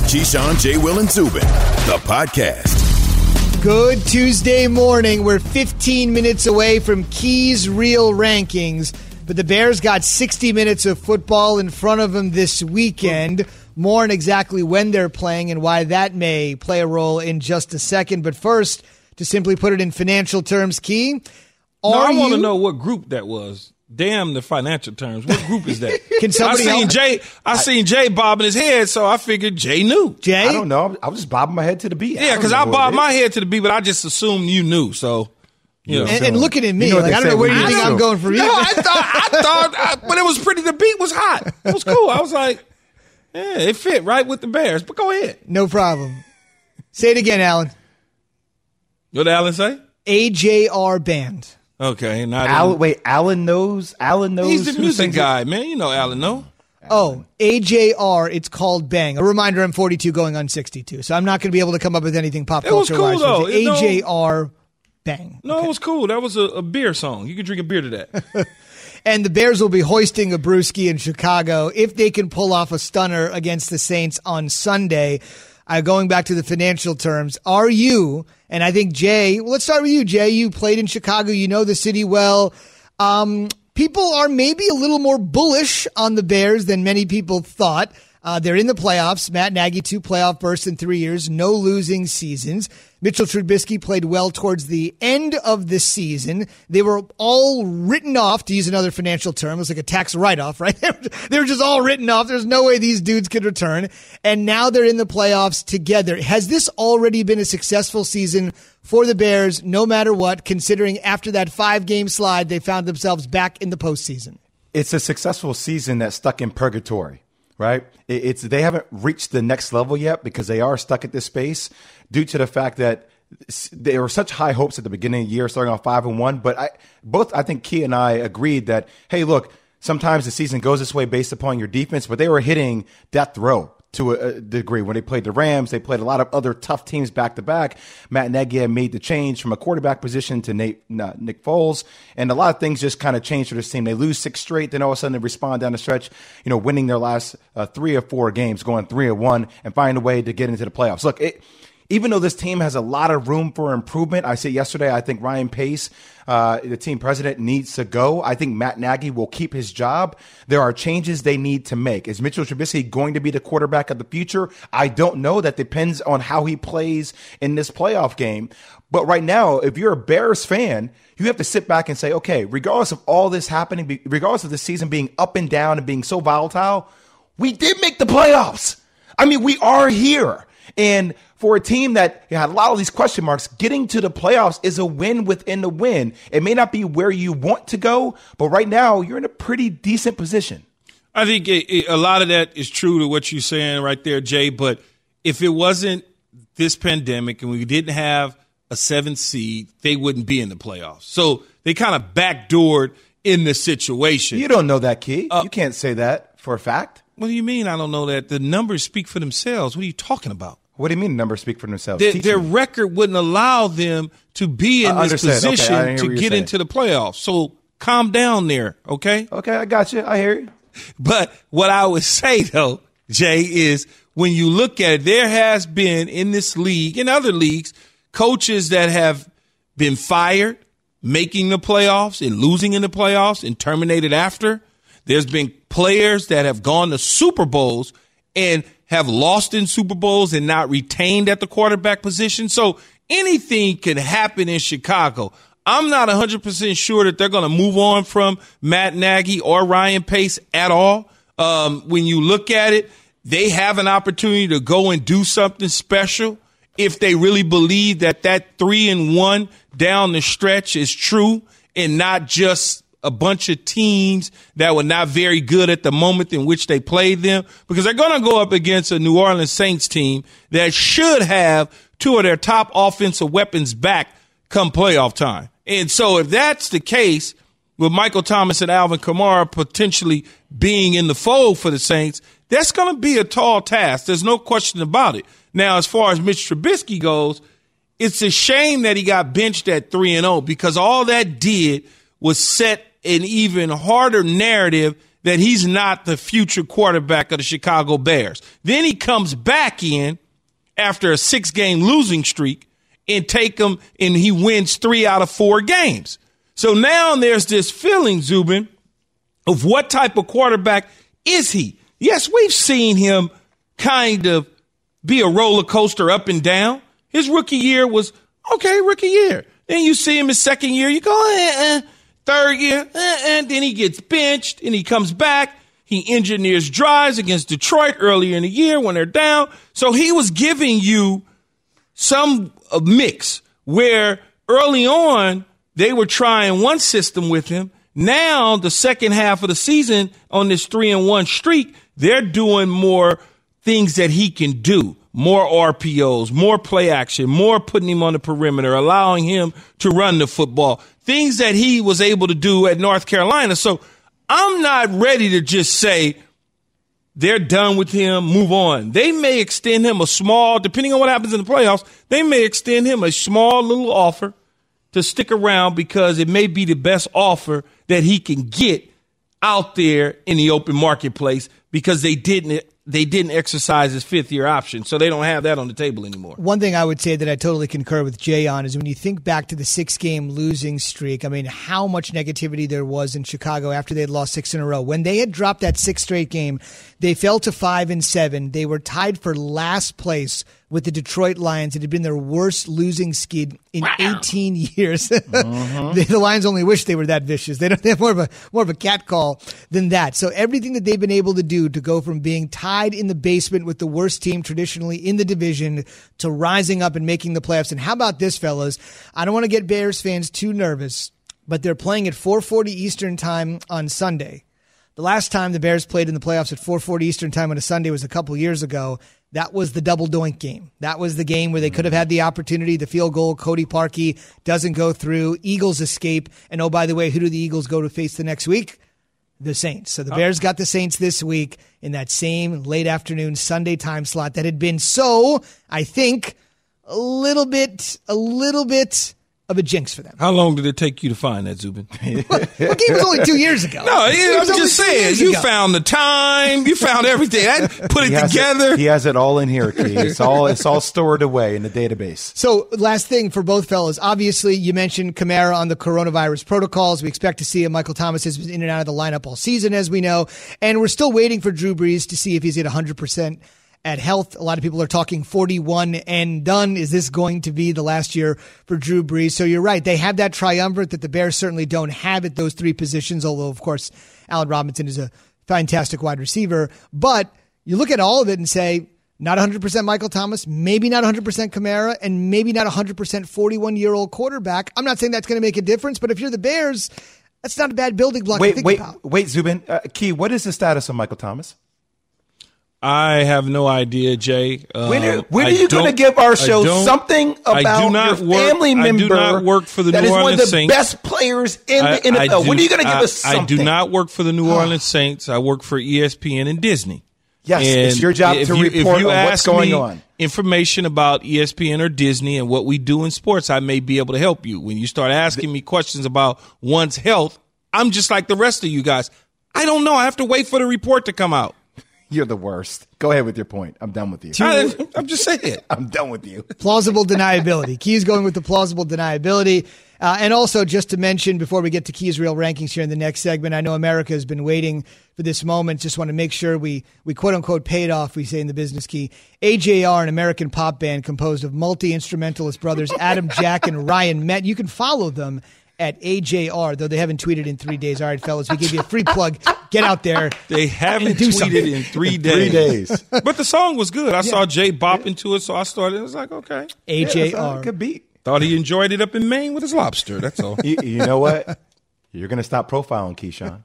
Keyshawn, J. Will, and Zubin, the podcast. Good Tuesday morning. We're 15 minutes away from Key's real rankings, but the Bears got 60 minutes of football in front of them this weekend. More on exactly when they're playing and why that may play a role in just a second. But first, to simply put it in financial terms, Key, I want to know what group that was. Damn the financial terms. What group is that? Can somebody I seen Jay bobbing his head, so I figured Jay knew. Jay? I don't know. I was just bobbing my head to the beat. Yeah, because I bobbed my head to the beat, but I just assumed you knew. So, you know. And looking at me, I don't know where you think I'm going from. No, I thought, but it was pretty. The beat was hot. It was cool. I was like, yeah, it fit right with the Bears. But go ahead. No problem. Say it again, Alan. What did Alan say? AJR Band. Okay, Alan knows. He's the music guy, man. You know Alan, no? Oh, AJR. It's called Bang. A reminder: I'm 42, going on 62, so I'm not going to be able to come up with anything pop culture. It was cool though. AJR Bang. No, okay. It was cool. That was a beer song. You could drink a beer to that. And the Bears will be hoisting a brewski in Chicago if they can pull off a stunner against the Saints on Sunday. Going back to the financial terms, are you, and I think Jay, let's start with you, Jay. You played in Chicago. You know the city well. People are maybe a little more bullish on the Bears than many people thought. They're in the playoffs. Matt Nagy, 2 playoff bursts in 3 years, no losing seasons. Mitchell Trubisky played well towards the end of the season. They were all written off, to use another financial term. It was like a tax write-off, right? They were just all written off. There's no way these dudes could return. And now they're in the playoffs together. Has this already been a successful season for the Bears, no matter what, considering after that 5-game slide, they found themselves back in the postseason? It's a successful season that's stuck in purgatory. Right? They haven't reached the next level yet because they are stuck at this space due to the fact that there were such high hopes at the beginning of the year, starting off 5-1. But I think Key and I agreed that, hey, look, sometimes the season goes this way based upon your defense, but they were hitting death row to a degree. When they played the Rams, they played a lot of other tough teams back to back. Matt Nagy had made the change from a quarterback position to Nick Foles, and a lot of things just kind of changed for this team. They lose 6 straight, then all of a sudden they respond down the stretch, winning their last 3 or 4 games, going 3-1, and find a way to get into the playoffs. Look, even though this team has a lot of room for improvement, I said yesterday, I think Ryan Pace, the team president, needs to go. I think Matt Nagy will keep his job. There are changes they need to make. Is Mitchell Trubisky going to be the quarterback of the future? I don't know. That depends on how he plays in this playoff game. But right now, if you're a Bears fan, you have to sit back and say, okay, regardless of all this happening, regardless of the season being up and down and being so volatile, we did make the playoffs. I mean, we are here. And for a team that had a lot of these question marks, getting to the playoffs is a win within the win. It may not be where you want to go, but right now you're in a pretty decent position. I think a lot of that is true to what you're saying right there, Jay. But if it wasn't this pandemic and we didn't have a 7th seed, they wouldn't be in the playoffs. So they kind of backdoored in the situation. You don't know that, Key. You can't say that for a fact. What do you mean I don't know that? The numbers speak for themselves. What are you talking about? What do you mean the numbers speak for themselves? Their record wouldn't allow them to be in this position to get into the playoffs. So calm down there, okay? Okay, I got you. I hear you. But what I would say, though, Jay, is when you look at it, there has been in this league, in other leagues, coaches that have been fired, making the playoffs and losing in the playoffs and terminated after. There's been players that have gone to Super Bowls and have lost in Super Bowls and not retained at the quarterback position. So anything can happen in Chicago. I'm not 100% sure that they're going to move on from Matt Nagy or Ryan Pace at all. When you look at it, they have an opportunity to go and do something special if they really believe that 3-1 down the stretch is true and not just a bunch of teams that were not very good at the moment in which they played them, because they're going to go up against a New Orleans Saints team that should have 2 of their top offensive weapons back come playoff time. And so if that's the case, with Michael Thomas and Alvin Kamara potentially being in the fold for the Saints, that's going to be a tall task. There's no question about it. Now, as far as Mitch Trubisky goes, it's a shame that he got benched at 3-0 because all that did was set an even harder narrative that he's not the future quarterback of the Chicago Bears. Then he comes back in after a 6-game losing streak and he wins 3 out of 4 games. So now there's this feeling, Zubin, of what type of quarterback is he? Yes, we've seen him kind of be a roller coaster up and down. His rookie year was okay, rookie year. Then you see him his second year, you go, third year, and then he gets benched and he comes back. He engineers drives against Detroit earlier in the year when they're down. So he was giving you some mix where early on they were trying one system with him. Now the second half of the season on this 3-1 streak, they're doing more things that he can do. More RPOs, more play action, more putting him on the perimeter, allowing him to run the football, things that he was able to do at North Carolina. So I'm not ready to just say they're done with him, move on. They may extend him a small, depending on what happens in the playoffs, they may extend him a small little offer to stick around because it may be the best offer that he can get out there in the open marketplace because they didn't exercise his 5th-year option, so they don't have that on the table anymore. One thing I would say that I totally concur with Jay on is when you think back to the 6-game losing streak, I mean, how much negativity there was in Chicago after they had lost 6 in a row. When they had dropped that 6th straight game, they fell to 5-7. They were tied for last place with the Detroit Lions. It had been their worst losing skid in 18 years. The Lions only wish they were that vicious. They have more of a cat call than that. So everything that they've been able to do to go from being tied in the basement with the worst team traditionally in the division to rising up and making the playoffs. And how about this, fellas? I don't want to get Bears fans too nervous, but they're playing at 4:40 Eastern time on Sunday. The last time the Bears played in the playoffs at 4:40 Eastern time on a Sunday was a couple years ago. That was the double doink game. That was the game where they could have had the opportunity. The field goal, Cody Parkey doesn't go through. Eagles escape. And oh, by the way, who do the Eagles go to face the next week? The Saints. So the Bears got the Saints this week in that same late afternoon Sunday time slot that had been so, I think, a little bit of a jinx for them. How long did it take you to find that, Zubin? The game was only 2 years ago. No, I'm just saying. You found the time. You found everything. I put it together. He has it all in here, Key. It's all stored away in the database. So last thing for both fellas. Obviously, you mentioned Kamara on the coronavirus protocols. We expect to see him. Michael Thomas has been in and out of the lineup all season, as we know. And we're still waiting for Drew Brees to see if he's at 100% at health. A lot of people are talking 41 and done. Is this going to be the last year for Drew Brees? So you're right. They have that triumvirate that the Bears certainly don't have at those 3 positions, although, of course, Allen Robinson is a fantastic wide receiver. But you look at all of it and say, not 100% Michael Thomas, maybe not 100% Kamara, and maybe not 100% 41-year-old quarterback. I'm not saying that's going to make a difference, but if you're the Bears, that's not a bad building block to think about. Wait, Zubin. Key, what is the status of Michael Thomas? I have no idea, Jay. When are you going to give our show something about your family member I do not work for the New Orleans Saints. That is one of the best players in the NFL? When are you going to give us something? I do not work for the New Orleans Saints. I work for ESPN and Disney. Yes, and it's your job to report on what's going on. Information about ESPN or Disney and what we do in sports, I may be able to help you. When you start asking me questions about one's health, I'm just like the rest of you guys. I don't know. I have to wait for the report to come out. You're the worst. Go ahead with your point. I'm done with you. I'm just saying. I'm done with you. Plausible deniability. Key's going with the plausible deniability. And also, just to mention, before we get to Key's real rankings here in the next segment, I know America has been waiting for this moment. Just want to make sure we quote-unquote pay it off, we say in the business, Key. AJR, an American pop band composed of multi-instrumentalist brothers Adam, Jack, and Ryan Met. You can follow them at AJR, though they haven't tweeted in 3 days. All right, fellas, we give you a free plug. Get out there. They haven't tweeted in 3 days. 3 days. But the song was good. I saw Jay bopping to it, so I started. It was like, okay. AJR. Good beat. Thought he enjoyed it up in Maine with his lobster. That's all. You know what? You're going to stop profiling Keyshawn.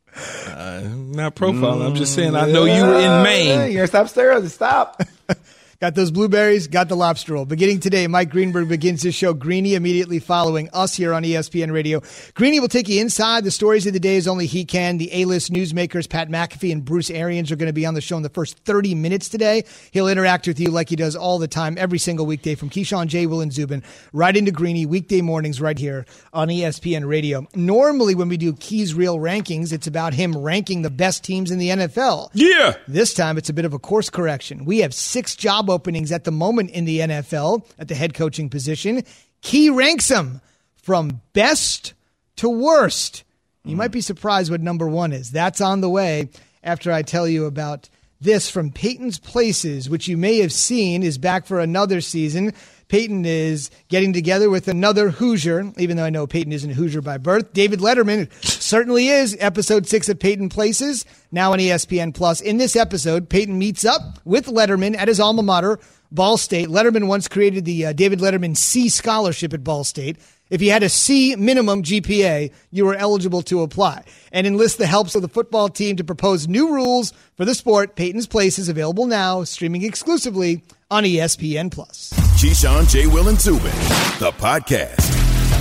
Not profiling. I'm just saying I know you were in Maine. You're going to stop staring. Stop. Got those blueberries, got the lobster roll. Beginning today, Mike Greenberg begins his show Greeny immediately following us here on ESPN Radio. Greeny will take you inside the stories of the day as only he can. The A-list newsmakers Pat McAfee and Bruce Arians are going to be on the show in the first 30 minutes today. He'll interact with you like he does all the time, every single weekday from Keyshawn, J. Will, and Zubin, right into Greeny, weekday mornings right here on ESPN Radio. Normally when we do Key's Real Rankings, it's about him ranking the best teams in the NFL. Yeah. This time it's a bit of a course correction. We have 6 job openings at the moment in the NFL at the head coaching position. Key ranks them from best to worst. You might be surprised what number 1 is. That's on the way after I tell you about this from Peyton's Places, which you may have seen is back for another season. Peyton is getting together with another Hoosier, even though I know Peyton isn't a Hoosier by birth. David Letterman certainly is. Episode 6 of Peyton Places, now on ESPN+. In this episode, Peyton meets up with Letterman at his alma mater, Ball State. Letterman once created the David Letterman C Scholarship at Ball State. If you had a C minimum GPA, you were eligible to apply and enlist the helps of the football team to propose new rules for the sport. Peyton's Place is available now, streaming exclusively on ESPN+. Keyshawn, J. Will, and Zubin, the podcast.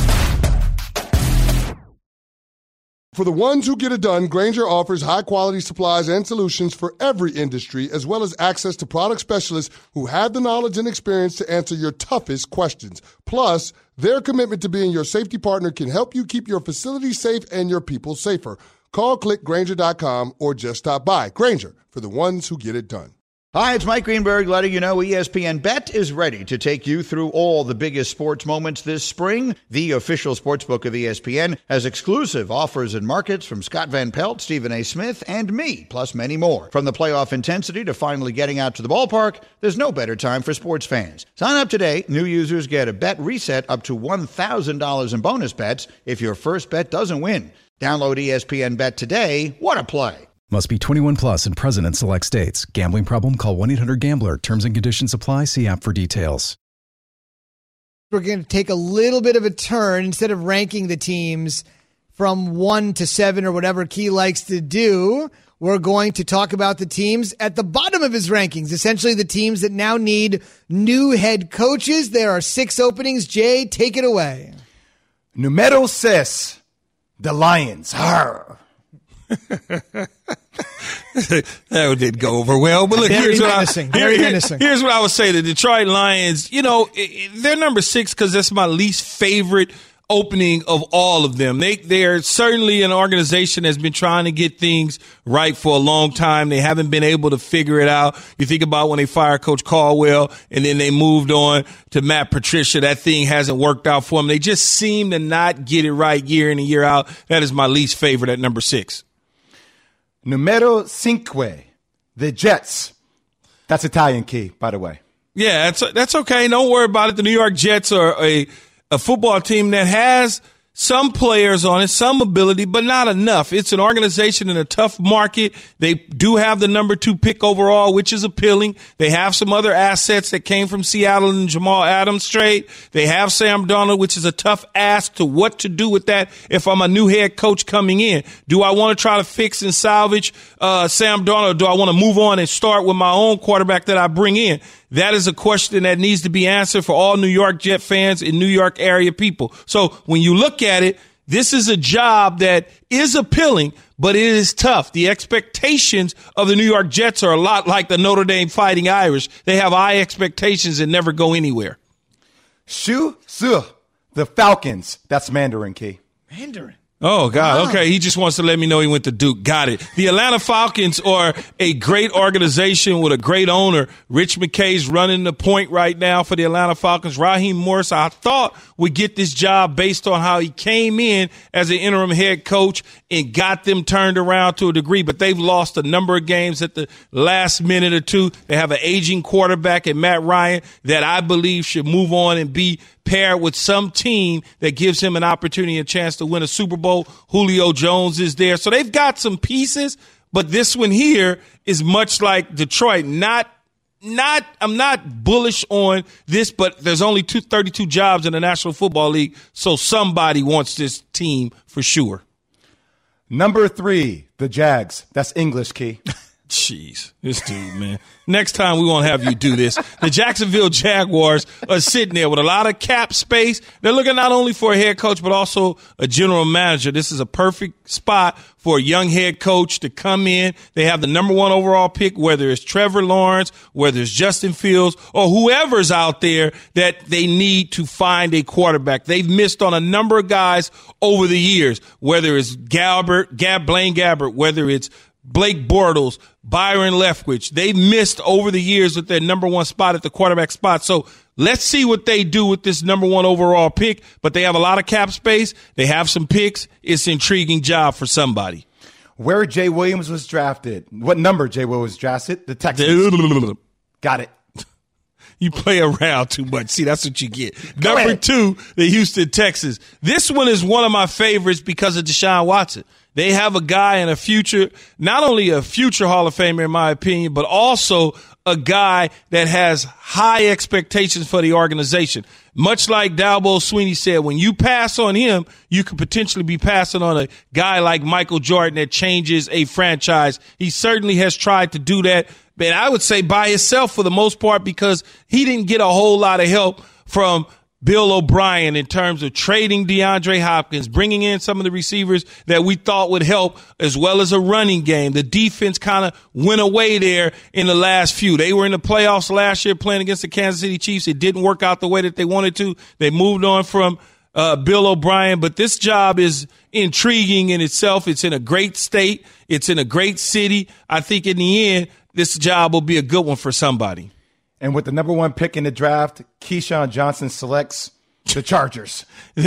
For the ones who get it done, Grainger offers high-quality supplies and solutions for every industry, as well as access to product specialists who have the knowledge and experience to answer your toughest questions. Plus, their commitment to being your safety partner can help you keep your facility safe and your people safer. Call, click Grainger.com, or just stop by. Grainger, for the ones who get it done. Hi, it's Mike Greenberg letting you know ESPN Bet is ready to take you through all the biggest sports moments this spring. The official sportsbook of ESPN has exclusive offers and markets from Scott Van Pelt, Stephen A. Smith, and me, plus many more. From the playoff intensity to finally getting out to the ballpark, there's no better time for sports fans. Sign up today. New users get a bet reset up to $1,000 in bonus bets if your first bet doesn't win. Download ESPN Bet today. What a play. Must be 21 plus and present in select states. Gambling problem? Call 1-800-GAMBLER. Terms and conditions apply. See app for details. We're going to take a little bit of a turn. Instead of ranking the teams from 1 to 7 or whatever Key likes to do, we're going to talk about the teams at the bottom of his rankings, essentially the teams that now need new head coaches. There are 6 openings. Jay, take it away. Numero 6, the Lions. Arr. That didn't go over well, but look, here's what I would say. The Detroit Lions, they're number 6 because that's my least favorite opening of all of them. They're certainly an organization that's been trying to get things right for a long time. They haven't been able to figure it out. You think about when they fired Coach Caldwell and then they moved on to Matt Patricia. That thing hasn't worked out for them. They just seem to not get it right year in and year out. That is my least favorite at number 6. Numero 5, the Jets. That's Italian, Key, by the way. Yeah, that's okay. Don't worry about it. The New York Jets are a football team that has some players on it, some ability, but not enough. It's an organization in a tough market. They do have the number 2 pick overall, which is appealing. They have some other assets that came from Seattle and Jamal Adams trade. They have Sam Darnold, which is a tough ask to what to do with that if I'm a new head coach coming in. Do I want to try to fix and salvage Sam Darnold, or do I want to move on and start with my own quarterback that I bring in? That is a question that needs to be answered for all New York Jet fans and New York area people. So when you look at it, this is a job that is appealing, but it is tough. The expectations of the New York Jets are a lot like the Notre Dame Fighting Irish. They have high expectations and never go anywhere. Shu Su, the Falcons. That's Mandarin, Key. Mandarin. Oh, God. Okay. He just wants to let me know he went to Duke. Got it. The Atlanta Falcons are a great organization with a great owner. Rich McKay's running the point right now for the Atlanta Falcons. Raheem Morris, I thought, would get this job based on how he came in as an interim head coach and got them turned around to a degree, but they've lost a number of games at the last minute or two. They have an aging quarterback in Matt Ryan that I believe should move on and be paired with some team that gives him an opportunity, a chance to win a Super Bowl. Julio Jones is there. So they've got some pieces, but this one here is much like Detroit. I'm not bullish on this, but there's only 32 jobs in the National Football League, so somebody wants this team for sure. Number 3, the Jags. That's English, Key. Jeez, this dude, man. Next time we won't have you do this. The Jacksonville Jaguars are sitting there with a lot of cap space. They're looking not only for a head coach, but also a general manager. This is a perfect spot for a young head coach to come in. They have the number 1 overall pick, whether it's Trevor Lawrence, whether it's Justin Fields, or whoever's out there that they need to find a quarterback. They've missed on a number of guys over the years, whether it's Blaine Gabbert, whether it's Blake Bortles, Byron Leftwich. They missed over the years with their number 1 spot at the quarterback spot. So let's see what they do with this number 1 overall pick. But they have a lot of cap space. They have some picks. It's an intriguing job for somebody. Where Jay Williams was drafted. What number Jay Williams was drafted? The Texans. Got it. You play around too much. See, that's what you get. Number 2, the Houston Texans. This one is one of my favorites because of Deshaun Watson. They have a guy in a future, not only a future Hall of Famer, in my opinion, but also a guy that has high expectations for the organization. Much like Dabo Swinney said, when you pass on him, you could potentially be passing on a guy like Michael Jordan that changes a franchise. He certainly has tried to do that, but I would say by himself for the most part, because he didn't get a whole lot of help from Bill O'Brien in terms of trading DeAndre Hopkins, bringing in some of the receivers that we thought would help, as well as a running game. The defense kind of went away there in the last few. They were in the playoffs last year playing against the Kansas City Chiefs. It didn't work out the way that they wanted to. They moved on from Bill O'Brien, but this job is intriguing in itself. It's in a great state. It's in a great city. I think in the end, this job will be a good one for somebody. And with the number 1 pick in the draft, Keyshawn Johnson selects the Chargers.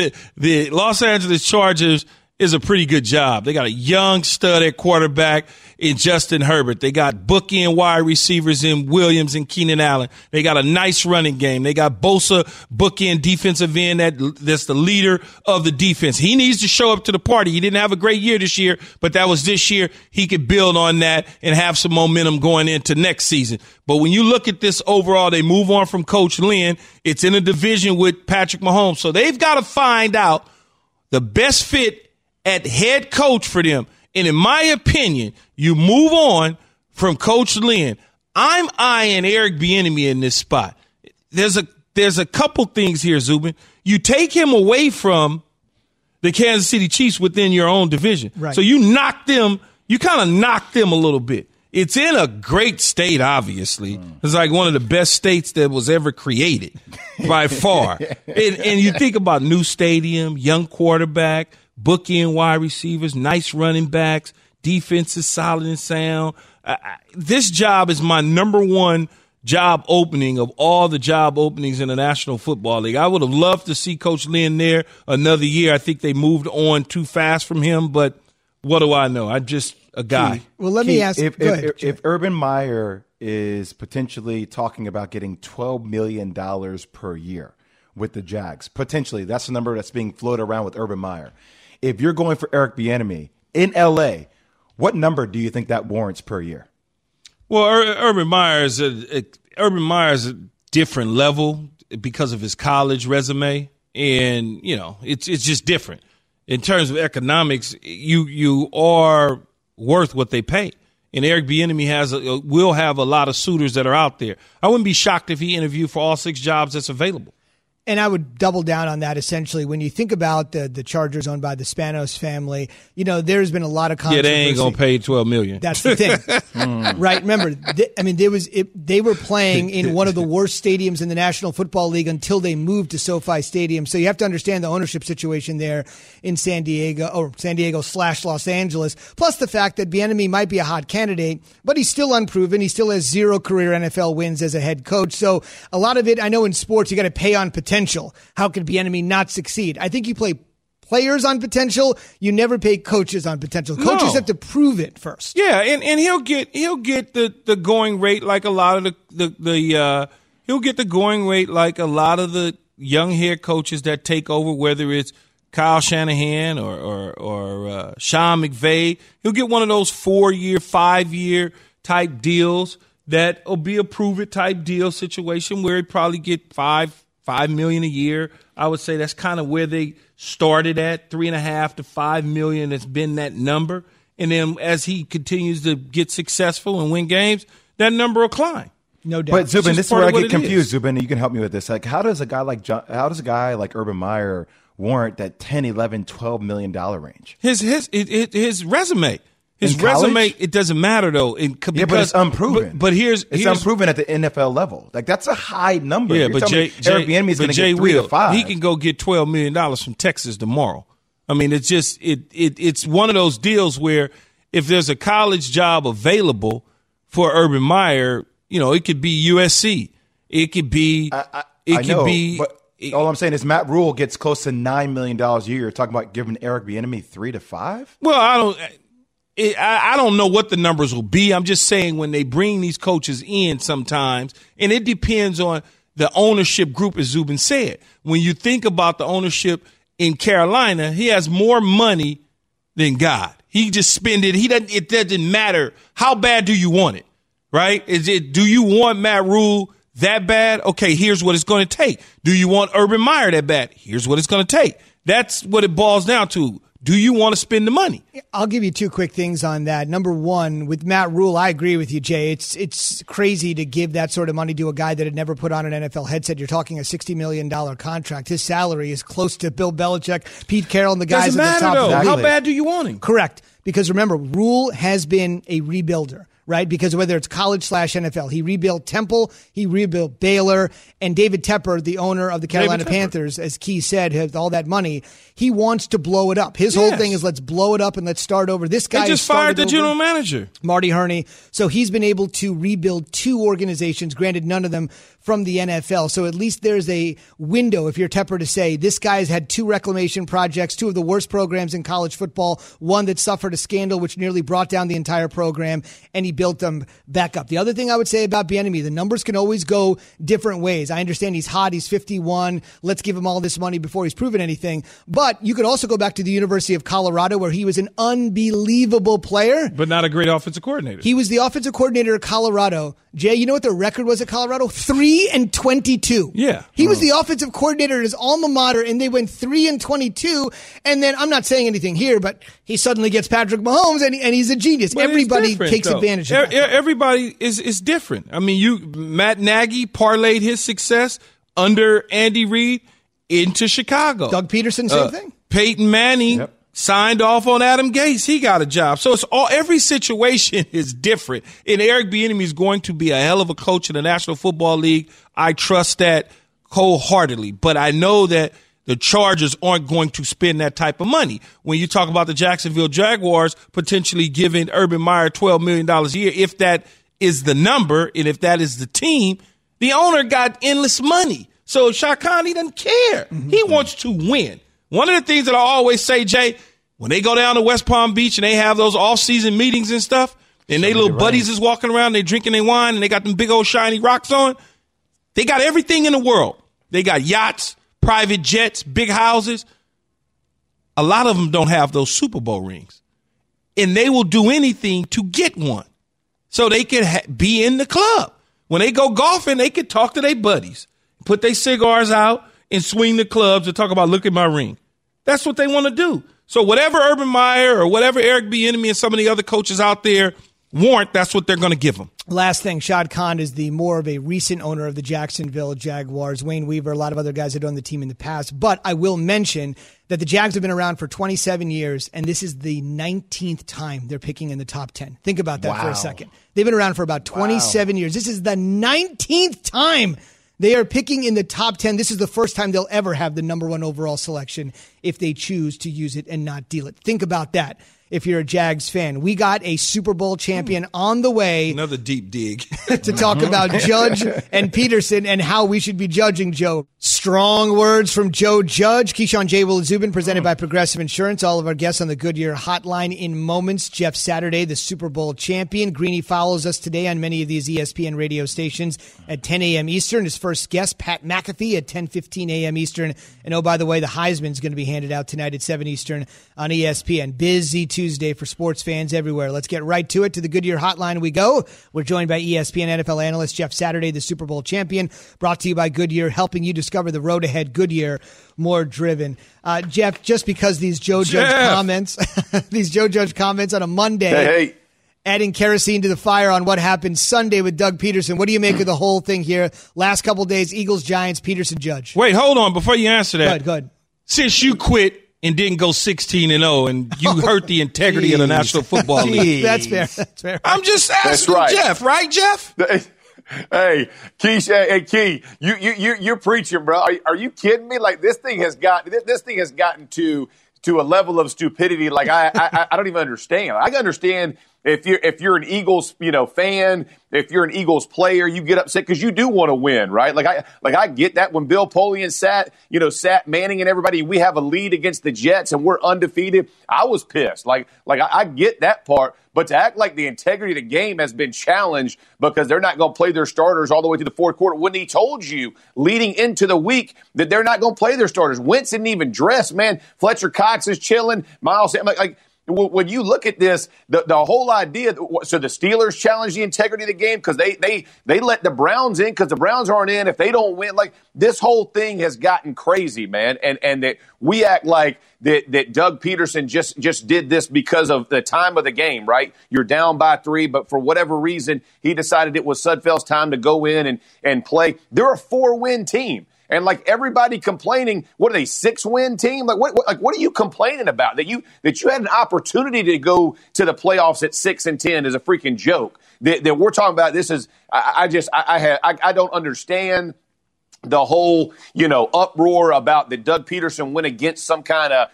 The Los Angeles Chargers is a pretty good job. They got a young stud at quarterback in Justin Herbert. They got bookend wide receivers in Williams and Keenan Allen. They got a nice running game. They got Bosa bookend defensive end that's the leader of the defense. He needs to show up to the party. He didn't have a great year this year, but that was this year. He could build on that and have some momentum going into next season. But when you look at this overall, they move on from Coach Lynn. It's in a division with Patrick Mahomes. So they've got to find out the best fit at head coach for them. And in my opinion, you move on from Coach Lynn. I'm eyeing Eric Bieniemy in this spot. There's a couple things here, Zubin. You take him away from the Kansas City Chiefs within your own division. Right. So you kind of knock them a little bit. It's in a great state, obviously. It's like one of the best states that was ever created by far. And you think about new stadium, young quarterback, bookend wide receivers, nice running backs, defense is solid and sound. This job is my number 1 job opening of all the job openings in the National Football League. I would have loved to see Coach Lynn there another year. I think they moved on too fast from him, but what do I know? I'm just a guy. Well, let me ask. If Urban Meyer is potentially talking about getting $12 million per year with the Jags, potentially that's the number that's being floated around with Urban Meyer. If you're going for Eric Bieniemy in L.A., what number do you think that warrants per year? Well, Urban Meyer is a different level because of his college resume, and it's just different in terms of economics. You are worth what they pay, and Eric Bieniemy will have a lot of suitors that are out there. I wouldn't be shocked if he interviewed for all 6 jobs that's available. And I would double down on that, essentially. When you think about the Chargers owned by the Spanos family, there's been a lot of controversy. Yeah, they ain't going to pay $12 million. That's the thing. Right? Remember, they were playing in one of the worst stadiums in the National Football League until they moved to SoFi Stadium. So you have to understand the ownership situation there in San Diego / Los Angeles. Plus the fact that Bieniemy might be a hot candidate, but he's still unproven. He still has 0 career NFL wins as a head coach. So a lot of it, I know in sports, you got to pay on potential. How could Bieniemy not succeed? I think you play players on potential. You never pay coaches on potential. Coaches have to prove it first. Yeah, and he'll get the going rate like a lot of he'll get the going rate like a lot of the young head coaches that take over, whether it's Kyle Shanahan or Sean McVay. He'll get one of those 4-year, 5-year type deals that will be a prove-it type deal situation where he'd probably get $5 million a year. I would say that's kind of where they started at, $3.5 to $5 million. That's been that number. And then as he continues to get successful and win games, that number will climb. No doubt. But Zubin, this is where I get confused. Is. Zubin, you can help me with this. Like, how does a guy like Urban Meyer warrant that 10, 11, $12 million range? His resume. His resume, it doesn't matter, though. But it's unproven. But here's unproven at the NFL level. Like, that's a high number. Yeah, You're but Eric Bieniemy is going to get 3 to 5. He can go get $12 million from Texas tomorrow. I mean, it's just it's one of those deals where if there's a college job available for Urban Meyer, it could be USC. It could be. But all I'm saying is Matt Rule gets close to $9 million a year. You're talking about giving Eric Bieniemy 3 to 5. Well, I don't know what the numbers will be. I'm just saying when they bring these coaches in sometimes, and it depends on the ownership group, as Zubin said. When you think about the ownership in Carolina, he has more money than God. He just spend it. It doesn't matter. How bad do you want it? Right? Do you want Matt Rule that bad? Okay, here's what it's going to take. Do you want Urban Meyer that bad? Here's what it's going to take. That's what it boils down to. Do you want to spend the money? I'll give you 2 quick things on that. Number one, with Matt Rule, I agree with you, Jay. It's crazy to give that sort of money to a guy that had never put on an NFL headset. You're talking a $60 million contract. His salary is close to Bill Belichick, Pete Carroll, and the guys at the top of the league. How bad do you want him? Correct. Because remember, Rule has been a rebuilder. Right? Because whether it's college/NFL, he rebuilt Temple, he rebuilt Baylor, and David Tepper, the owner of the Carolina Panthers, as Key said, has all that money. He wants to blow it up. His whole thing is let's blow it up and let's start over. This guy just fired the general manager, Marty Herney. So he's been able to rebuild 2 organizations, granted none of them from the NFL. So at least there's a window, if you're Tepper, to say this guy's had 2 reclamation projects, 2 of the worst programs in college football, one that suffered a scandal which nearly brought down the entire program, and he built them back up. The other thing I would say about Bieniemy, the numbers can always go different ways. I understand he's hot, he's 51, let's give him all this money before he's proven anything. But you could also go back to the University of Colorado, where he was an unbelievable player. But not a great offensive coordinator. He was the offensive coordinator at Colorado. Jay, you know what the record was at Colorado? 3-22. Yeah. He was the offensive coordinator at his alma mater, and they went 3-22. And then, I'm not saying anything here, but he suddenly gets Patrick Mahomes, and he's a genius. But everybody takes advantage of that. Everybody is different. I mean, Matt Nagy parlayed his success under Andy Reid into Chicago. Doug Peterson, same thing. Peyton Manning signed off on Adam Gase. He got a job. So every situation is different. And Eric Bieniemy is going to be a hell of a coach in the National Football League. I trust that wholeheartedly. But I know that the Chargers aren't going to spend that type of money. When you talk about the Jacksonville Jaguars potentially giving Urban Meyer $12 million a year, if that is the number and if that is the team, the owner got endless money. So Shad Khan, he doesn't care. He wants to win. One of the things that I always say, Jay, when they go down to West Palm Beach and they have those off-season meetings and stuff, and they little buddies is walking around, they drinking their wine, and they got them big old shiny rocks on, they got everything in the world. They got yachts, private jets, big houses. A lot of them don't have those Super Bowl rings. And they will do anything to get one so they can be in the club. When they go golfing, they can talk to their buddies, put their cigars out, and swing the clubs and talk about, look at my ring. That's what they want to do. So whatever Urban Meyer or whatever Eric Bieniemy and some of the other coaches out there warrant, that's what they're going to give them. Last thing, Shad Khan is the more of a recent owner of the Jacksonville Jaguars. Wayne Weaver, a lot of other guys that owned the team in the past. But I will mention that the Jags have been around for 27 years, and this is the 19th time they're picking in the top 10. Think about that for a second. They've been around for about 27 years. This is the 19th time they are picking in the top 10. This is the first time they'll ever have the number 1 overall selection if they choose to use it and not deal it. Think about that. If you're a Jags fan, we got a Super Bowl champion on the way. Another deep dig. To talk about Judge and Peterson and how we should be judging Joe. Strong words from Joe Judge. Keyshawn, J. Will, and Zubin, presented by Progressive Insurance. All of our guests on the Goodyear Hotline in moments. Jeff Saturday, the Super Bowl champion. Greeny follows us today on many of these ESPN radio stations at 10 a.m. Eastern. His first guest, Pat McAfee, at 10:15 a.m. Eastern. And oh, by the way, the Heisman's going to be handed out tonight at 7 Eastern on ESPN. Busy Tuesday Tuesday for sports fans everywhere. Let's get right to it. To the Goodyear Hotline we go. We're joined by ESPN NFL analyst Jeff Saturday, the Super Bowl champion, brought to you by Goodyear, helping you discover the road ahead. Goodyear, more driven. Jeff, just because these Joe Judge comments, on a Monday, adding kerosene to the fire on what happened Sunday with Doug Peterson. What do you make of the whole thing here? Last couple days, Eagles, Giants, Peterson, Judge. Wait, hold on. Before you answer that. Go ahead. Since you quit and didn't go 16-0 and you hurt the integrity of the National Football League. That's fair. I'm just asking Jeff, right, Jeff? Hey, Key, you're preaching, bro. Are you kidding me? Like this thing has gotten to a level of stupidity like I don't even understand. I can understand if you're an Eagles fan, if you're an Eagles player, you get upset because you do want to win, right? I get that when Bill Polian sat Manning and everybody, we have a lead against the Jets and we're undefeated. I was pissed. I get that part. But to act like the integrity of the game has been challenged because they're not going to play their starters all the way to the fourth quarter when he told you leading into the week that they're not going to play their starters. Wentz didn't even dress, man. Fletcher Cox is chilling. Miles, when you look at this, the whole idea, so the Steelers challenge the integrity of the game because they let the Browns in because the Browns aren't in if they don't win. Like this whole thing has gotten crazy, man, and that we act like that Doug Peterson just did this because of the time of the game, right? You're down by 3, but for whatever reason, he decided it was Sudfeld's time to go in and play. They're a 4-win team. And like everybody complaining, what are they, 6-win team? What are you complaining about? That you had an opportunity to go to the playoffs at 6-10 is a freaking joke. That we're talking about this is I don't understand the whole uproar about that Doug Peterson went against some kind of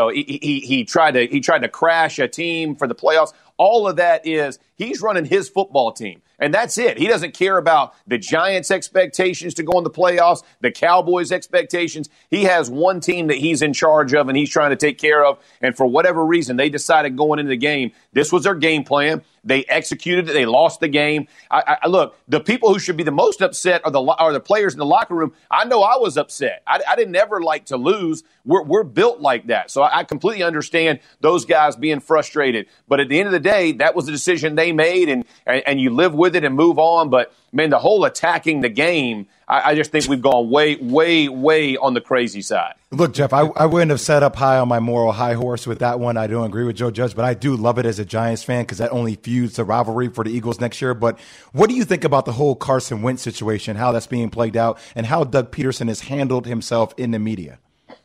he tried to crash a team for the playoffs. All of that is he's running his football team. And that's it. He doesn't care about the Giants' expectations to go in the playoffs, the Cowboys' expectations. He has one team that he's in charge of and he's trying to take care of. And for whatever reason, they decided going into the game, this was their game plan. They executed it. They lost the game. Look, the people who should be the most upset are the players in the locker room. I know I was upset. I didn't ever like to lose. We're built like that. So I completely understand those guys being frustrated. But at the end of the day, that was the decision they made, and you live with it and move on. But, man, the whole attacking the game, I just think we've gone way, way, way on the crazy side. Look, Jeff, I wouldn't have set up high on my moral high horse with that one. I don't agree with Joe Judge, but I do love it as a Giants fan because that only fuels the rivalry for the Eagles next year. But what do you think about the whole Carson Wentz situation, how that's being played out, and how Doug Peterson has handled himself in the media?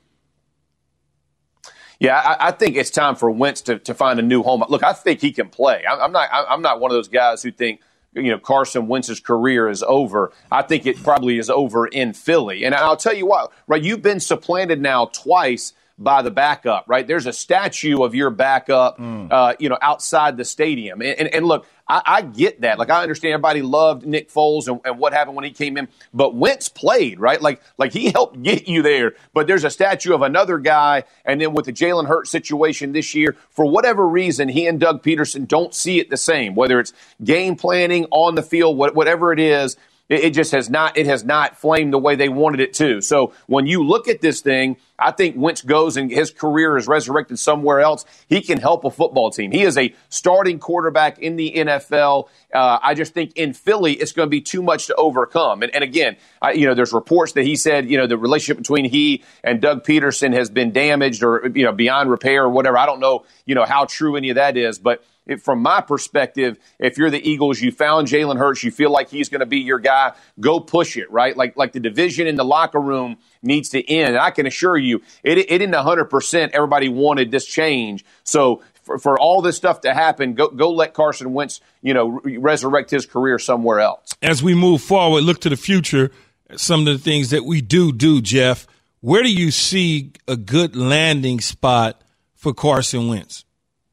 Yeah, I think it's time for Wentz to find a new home. Look, I think he can play. I'm not one of those guys who think Carson Wentz's career is over. I think it probably is over in Philly. And I'll tell you what, right? You've been supplanted now twice by the backup, right? There's a statue of your backup, outside the stadium. And look, I get that. Like, I understand everybody loved Nick Foles and what happened when he came in, but Wentz played, right? Like he helped get you there. But there's a statue of another guy, and then with the Jalen Hurts situation this year, for whatever reason, he and Doug Peterson don't see it the same. Whether it's game planning on the field, whatever it is, it just has not flamed the way they wanted it to. So when you look at this thing, I think Wentz goes and his career is resurrected somewhere else. He can help a football team. He is a starting quarterback in the NFL. I just think in Philly, it's going to be too much to overcome. And again, there's reports that he said, the relationship between he and Doug Peterson has been damaged or, beyond repair or whatever. I don't know, how true any of that is, but from my perspective, if you're the Eagles, you found Jalen Hurts, you feel like he's going to be your guy, go push it, right? Like the division in the locker room needs to end. And I can assure you, it isn't 100% everybody wanted this change. So for all this stuff to happen, go let Carson Wentz, resurrect his career somewhere else. As we move forward, look to the future, some of the things that we do, Jeff, where do you see a good landing spot for Carson Wentz?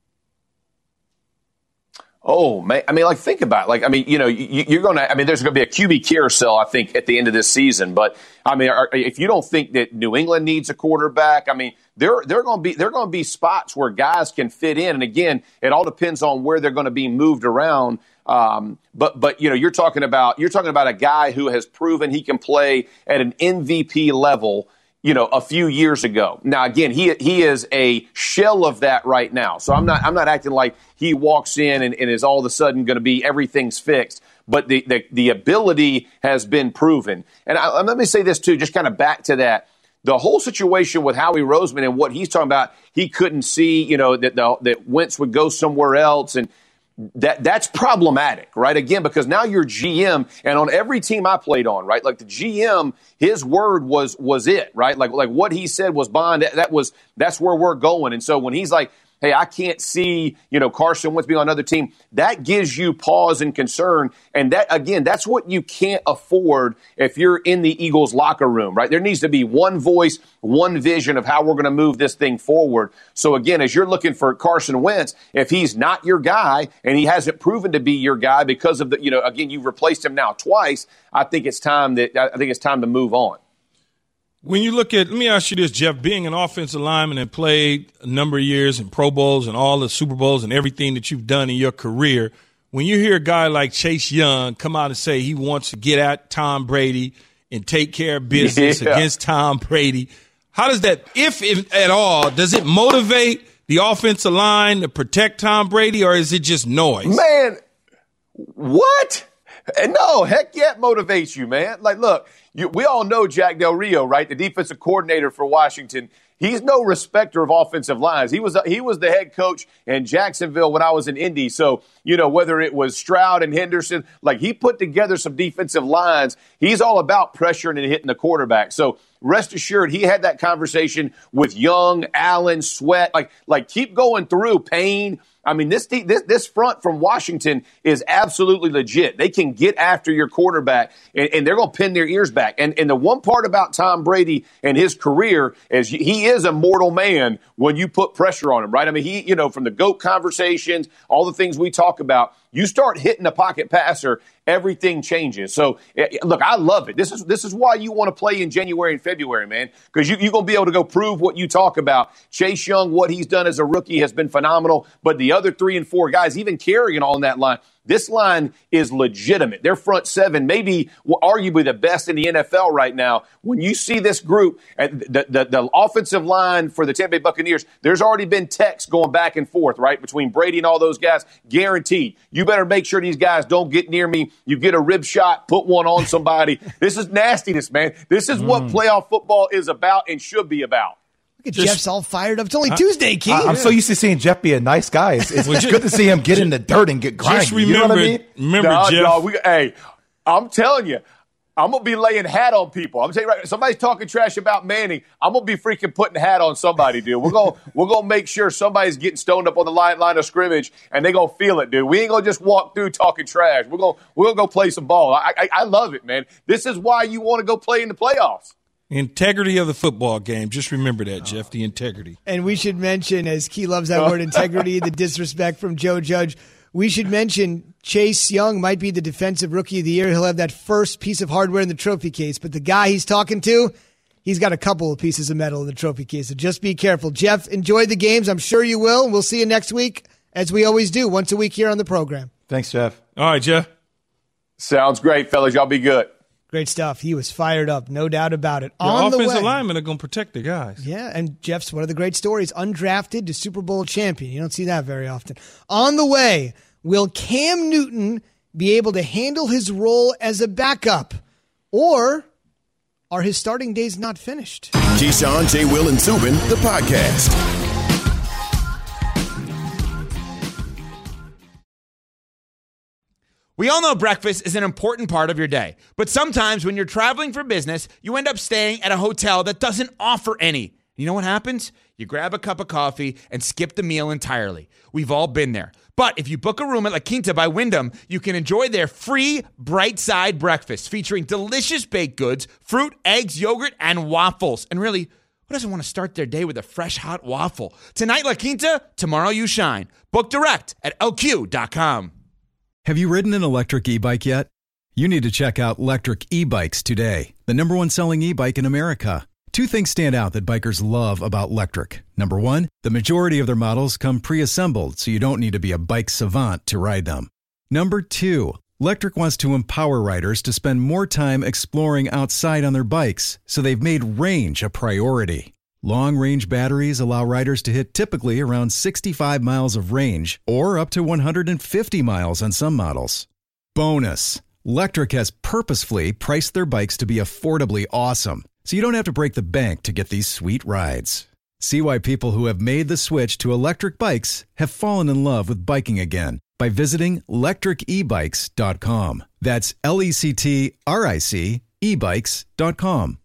Oh, man. I mean, think about it. You're going to – there's going to be a QB carousel, I think, at the end of this season. But, if you don't think that New England needs a quarterback, there are going to be spots where guys can fit in. And, again, it all depends on where they're going to be moved around. But you're talking about a guy who has proven he can play at an MVP level a few years ago. Now, again, he is a shell of that right now. So I'm not acting like he walks in and is all of a sudden going to be everything's fixed. But the ability has been proven. And let me say this too, just kind of back to that. The whole situation with Howie Roseman and what he's talking about, he couldn't see, that Wentz would go somewhere else, and that's problematic, right? Again, because now you're GM, and on every team I played on, right? Like the GM, his word was it, right? Like what he said was bond. That's where we're going. And so when he's like, hey, I can't see, Carson Wentz being on another team, that gives you pause and concern. And that, again, that's what you can't afford if you're in the Eagles locker room, right? There needs to be one voice, one vision of how we're going to move this thing forward. So again, as you're looking for Carson Wentz, if he's not your guy and he hasn't proven to be your guy because of again, you've replaced him now twice, I think it's time to move on. When you look at, let me ask you this, Jeff, being an offensive lineman and played a number of years in Pro Bowls and all the Super Bowls and everything that you've done in your career, when you hear a guy like Chase Young come out and say he wants to get at Tom Brady and take care of business against Tom Brady, how does that, if at all, does it motivate the offensive line to protect Tom Brady, or is it just noise? Man, what? No, heck yeah, it motivates you, man. Like, look, we all know Jack Del Rio, right? The defensive coordinator for Washington. He's no respecter of offensive lines. He was the head coach in Jacksonville when I was in Indy. So, whether it was Stroud and Henderson, like he put together some defensive lines. He's all about pressuring and hitting the quarterback. So rest assured, he had that conversation with Young, Allen, Sweat. Like keep going through Payne. I mean, this front from Washington is absolutely legit. They can get after your quarterback, and they're going to pin their ears back. And the one part about Tom Brady and his career is he is a mortal man when you put pressure on him, right? I mean, he, from the GOAT conversations, all the things we talk about, you start hitting a pocket passer, everything changes. So, look, I love it. This is why you want to play in January and February, man, because you're going to be able to go prove what you talk about. Chase Young, what he's done as a rookie has been phenomenal, but the other 3 and 4 guys, even Kerrigan on that line, this line is legitimate. Their front seven, maybe arguably the best in the NFL right now. When you see this group, the offensive line for the Tampa Bay Buccaneers, there's already been texts going back and forth, right, between Brady and all those guys. Guaranteed. You better make sure these guys don't get near me. You get a rib shot, put one on somebody. This is nastiness, man. This is what playoff football is about and should be about. Look at Jeff's all fired up. It's only Tuesday, Keith. I'm so used to seeing Jeff be a nice guy. It's good to see him get in the dirt and get grimy. Just remember, you know what I mean? Remember, Jeff. Hey, I'm telling you, I'm going to be laying hat on people. I'm telling you right, somebody's talking trash about Manning, I'm going to be freaking putting hat on somebody, dude. We're going to make sure somebody's getting stoned up on the line of scrimmage, and they're going to feel it, dude. We ain't going to just walk through talking trash. We're going to go play some ball. I love it, man. This is why you want to go play in the playoffs. Integrity of the football game. Just remember that, Jeff, the integrity. And we should mention, as Key loves that word, integrity, the disrespect from Joe Judge, we should mention Chase Young might be the defensive rookie of the year. He'll have that first piece of hardware in the trophy case. But the guy he's talking to, he's got a couple of pieces of metal in the trophy case. So just be careful. Jeff, enjoy the games. I'm sure you will. We'll see you next week, as we always do, once a week here on the program. Thanks, Jeff. All right, Jeff. Sounds great, fellas. Y'all be good. Great stuff. He was fired up, no doubt about it. On the offensive linemen are going to protect the guys. Yeah, and Jeff's one of the great stories, undrafted to Super Bowl champion. You don't see that very often. On the way, will Cam Newton be able to handle his role as a backup? Or are his starting days not finished? Keyshawn, J. Will, and Zubin, the podcast. We all know breakfast is an important part of your day, but sometimes when you're traveling for business, you end up staying at a hotel that doesn't offer any. You know what happens? You grab a cup of coffee and skip the meal entirely. We've all been there. But if you book a room at La Quinta by Wyndham, you can enjoy their free Bright Side breakfast featuring delicious baked goods, fruit, eggs, yogurt, and waffles. And really, who doesn't want to start their day with a fresh, hot waffle? Tonight, La Quinta, tomorrow you shine. Book direct at lq.com. Have you ridden an electric e-bike yet? You need to check out Lectric E-Bikes today, the #1 selling e-bike in America. Two things stand out that bikers love about Lectric. Number one, the majority of their models come pre-assembled, so you don't need to be a bike savant to ride them. Number two, Lectric wants to empower riders to spend more time exploring outside on their bikes, so they've made range a priority. Long-range batteries allow riders to hit typically around 65 miles of range or up to 150 miles on some models. Bonus, Lectric has purposefully priced their bikes to be affordably awesome, so you don't have to break the bank to get these sweet rides. See why people who have made the switch to electric bikes have fallen in love with biking again by visiting lectricebikes.com. That's LECTRIC ebikes.com.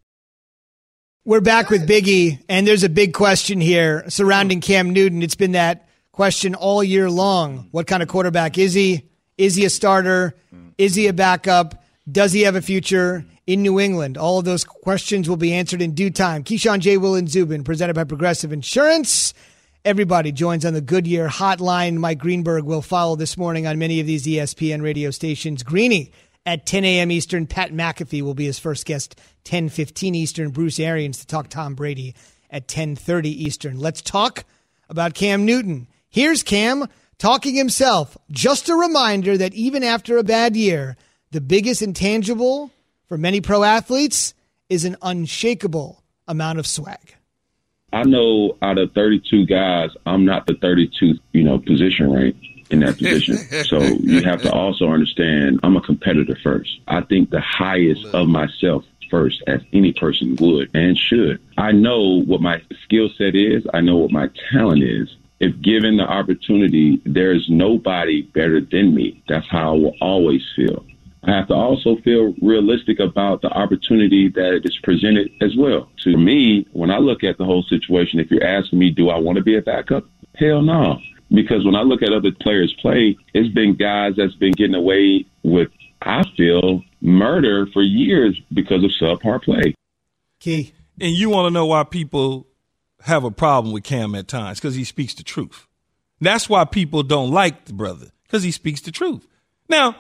We're back with Big E, and there's a big question here surrounding Cam Newton. It's been that question all year long. What kind of quarterback is he? Is he a starter? Is he a backup? Does he have a future in New England? All of those questions will be answered in due time. Keyshawn, J. Will, and Zubin, presented by Progressive Insurance. Everybody joins on the Goodyear hotline. Mike Greenberg will follow this morning on many of these ESPN radio stations. Greeny at 10 a.m. Eastern. Pat McAfee will be his first guest, 10:15 Eastern. Bruce Arians to talk Tom Brady at 10:30 Eastern. Let's talk about Cam Newton. Here's Cam talking himself. Just a reminder that even after a bad year, the biggest intangible for many pro athletes is an unshakable amount of swag. I know out of 32 guys, I'm not the 32, position rank in that position. So you have to also understand I'm a competitor first. I think the highest of myself first, as any person would and should. I know what my skill set is. I know what my talent is. If given the opportunity, there's nobody better than me. That's how I will always feel. I have to also feel realistic about the opportunity that is presented as well. To me, when I look at the whole situation, if you're asking me, do I want to be a backup? Hell no. Because when I look at other players play, it's been guys that's been getting away with, I feel, murder for years because of subpar play. Key. And you want to know why people have a problem with Cam at times? Because he speaks the truth. That's why people don't like the brother, because he speaks the truth. Now,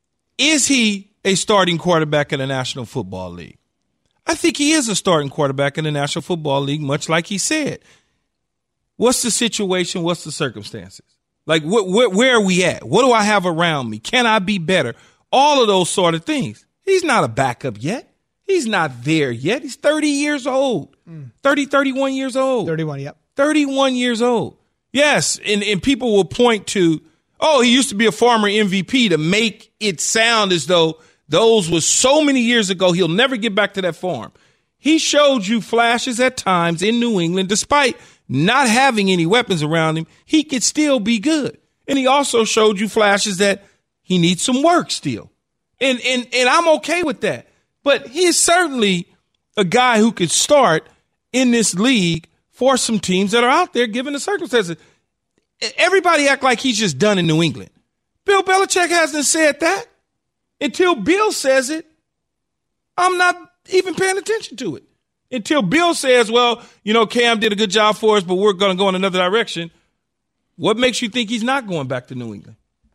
is he a starting quarterback in the National Football League? I think he is a starting quarterback in the National Football League, much like he said. What's the situation? What's the circumstances? Like, where are we at? What do I have around me? Can I be better? All of those sort of things. He's not a backup yet. He's not there yet. He's 30 years old. 31 years old. 31, yep. 31 years old. Yes, and people will point to, oh, he used to be a former MVP to make it sound as though those was so many years ago, he'll never get back to that form. He showed you flashes at times in New England, despite not having any weapons around him, he could still be good. And he also showed you flashes that he needs some work still. And I'm okay with that. But he's certainly a guy who could start in this league for some teams that are out there given the circumstances. Everybody act like he's just done in New England. Bill Belichick hasn't said that. Until Bill says it, I'm not even paying attention to it. Until Bill says, well, Cam did a good job for us, but we're going to go in another direction. What makes you think he's not going back to New England?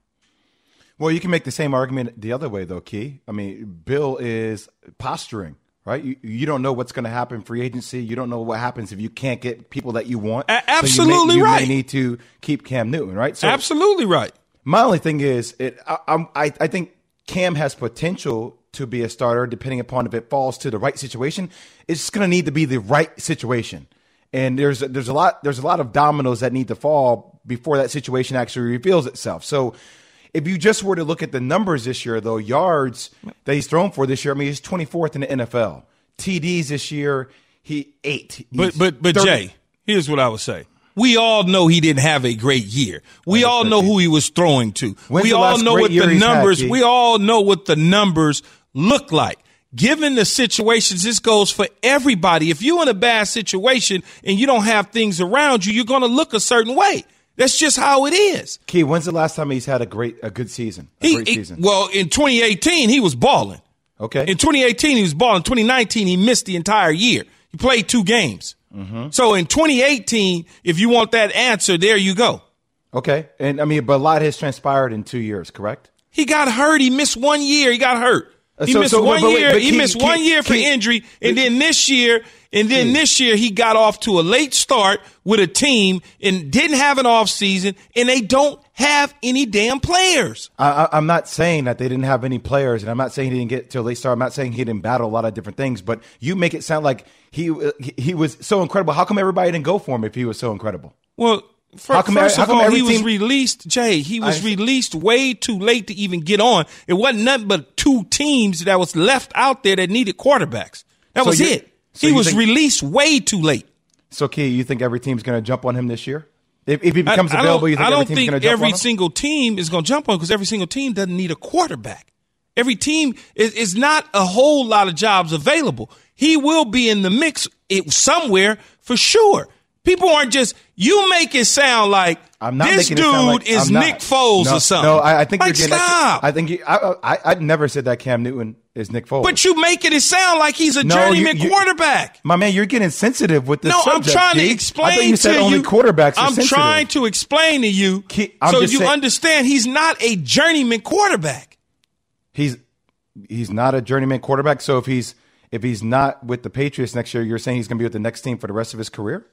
Well, you can make the same argument the other way, though, Key. I mean, Bill is posturing, right? You don't know what's going to happen in free agency. You don't know what happens if you can't get people that you want. Absolutely so right. You may need to keep Cam Newton, right? So absolutely right. My only thing is, I think Cam has potential to be a starter, depending upon if it falls to the right situation. It's going to need to be the right situation, and there's a lot of dominoes that need to fall before that situation actually reveals itself. So, if you just were to look at the numbers this year, though, yards that he's thrown for this year, I mean, he's 24th in the NFL. TDs this year, he 8. But Jay, here's what I would say. We all know he didn't have a great year. We all know who he was throwing to. We all know what the numbers. We all know what the numbers look like. Given the situations, this goes for everybody. If you're in a bad situation and you don't have things around you, you're going to look a certain way. That's just how it is. Key, when's the last time he's had a good season? Great season. Well, in 2018, he was balling. Okay. In 2018, he was balling. 2019, he missed the entire year. He played 2 games. Mm-hmm. So in 2018, if you want that answer, there you go. Okay. And I mean, but a lot has transpired in 2 years, correct? He got hurt. He missed 1 year. He got hurt. He missed 1 year. He missed 1 year for injury. And then this year, And then this year he got off to a late start with a team and didn't have an off season, and they don't have any damn players. I'm not saying that they didn't have any players, and I'm not saying he didn't get to a late start. I'm not saying he didn't battle a lot of different things, but you make it sound like he was so incredible. How come everybody didn't go for him if he was so incredible? Well, first of all, he was released, Jay. He was released way too late to even get on. It wasn't nothing but 2 teams that was left out there that needed quarterbacks. That was it. He was released way too late. So, Key, you think every team's going to jump on him this year? If he becomes available, you think every team's going to jump on him? I don't think every single team is going to jump on him because every single team doesn't need a quarterback. Every team is not a whole lot of jobs available. He will be in the mix somewhere for sure. People aren't just – you make it sound like this dude is Nick Foles or something. No, I think you're getting – stop. I think I never said that Cam Newton is Nick Foles. But you making it sound like he's a journeyman quarterback. My man, you're getting sensitive with this subject. I'm trying to explain to you. I thought you said only quarterbacks are sensitive. I'm trying to explain to you so you understand he's not a journeyman quarterback. He's not a journeyman quarterback. So if he's not with the Patriots next year, you're saying he's going to be with the next team for the rest of his career?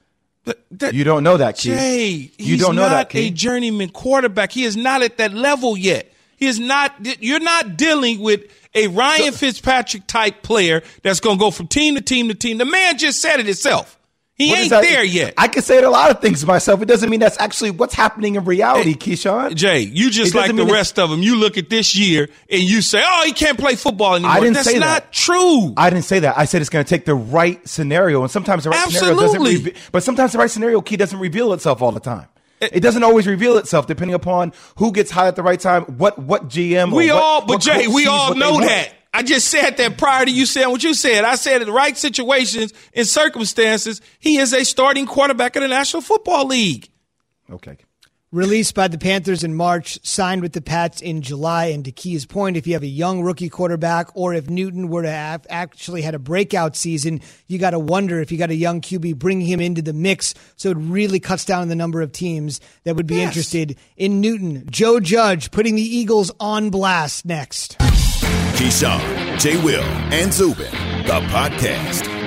You don't know that, Keith. Jay, he's not a journeyman quarterback. He is not at that level yet. He is not. You're not dealing with a Ryan Fitzpatrick type player that's going to go from team to team to team. The man just said it himself. He ain't there yet. I can say a lot of things myself. It doesn't mean that's actually what's happening in reality, Keyshawn. Jay, you just like the rest of them. You look at this year and you say, oh, he can't play football anymore. I didn't say that. That's not true. I didn't say that. I said it's going to take the right scenario. And sometimes the right scenario doesn't but sometimes the right scenario, Key, doesn't reveal itself all the time. It doesn't always reveal itself depending upon who gets hot at the right time, what GM. We all know that. I just said that prior to you saying what you said. I said in the right situations and circumstances, he is a starting quarterback in the National Football League. Okay. Released by the Panthers in March, signed with the Pats in July. And to Key's point, if you have a young rookie quarterback or if Newton were to have actually had a breakout season, you got to wonder if you got a young QB, bring him into the mix. So it really cuts down the number of teams that would be interested in Newton. Joe Judge putting the Eagles on blast next. Keyshawn, J. Will, and Zubin, the podcast.